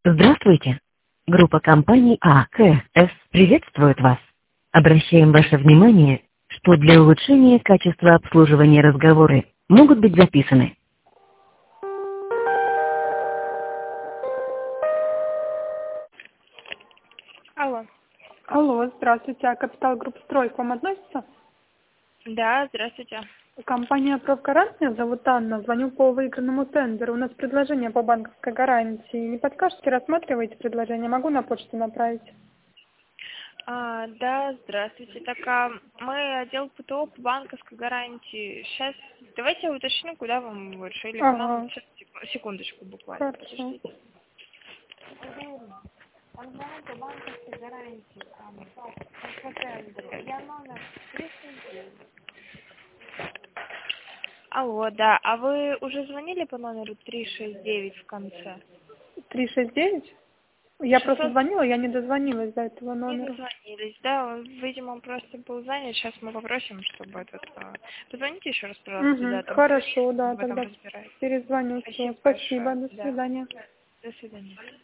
Здравствуйте. Группа компаний АКС приветствует вас. Обращаем ваше внимание, что для улучшения качества обслуживания разговоры могут быть записаны. Алло. Алло, здравствуйте. А Капитал Групп Строй к вам относится? Да, здравствуйте. Компания «Профгарантия», зовут Анна. Звоню по выигранному тендеру. У нас предложение по банковской гарантии. Не подскажете, рассматриваете предложение? Могу на почту направить? Да, здравствуйте. Так, мы отдел ПТО по банковской гарантии. Сейчас давайте я уточню, куда вам больше. Или к нам Ага, сейчас, секундочку буквально. хорошо. Подождите. Он звонит по банковской гарантии. По тендеру. Я номер 309. Алло, да. А вы уже звонили по номеру 369 в конце? 369? Я просто 600 звонила, я не дозвонилась до этого не номера. дозвонились, да, он, видимо, просто был занят. Сейчас мы попросим, чтобы позвоните еще раз, пожалуйста, туда, Угу, там хорошо, специалист да, в этом тогда разбирается. перезвоню. Все, Спасибо спасибо, большое. до Да. свидания. До свидания.